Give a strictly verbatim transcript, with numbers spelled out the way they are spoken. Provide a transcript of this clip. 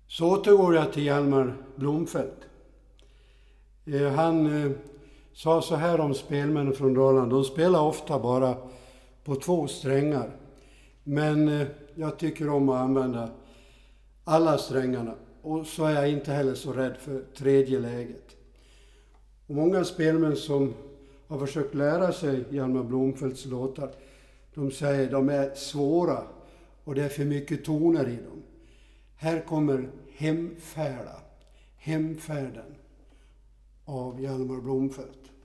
Så återgår jag till Hjalmar Blomfelt. Eh, han eh, sa så här om spelmännen från Dalarna. De spelar ofta bara på två strängar. Men eh, jag tycker om att använda alla strängarna. Och så är jag inte heller så rädd för tredje läget. Och många spelmän som har försökt lära sig Hjalmar Blomfelts låtar, de säger att de är svåra och det är för mycket toner i dem. Här kommer Hemfärda, Hemfärden av Hjalmar Blomfelt.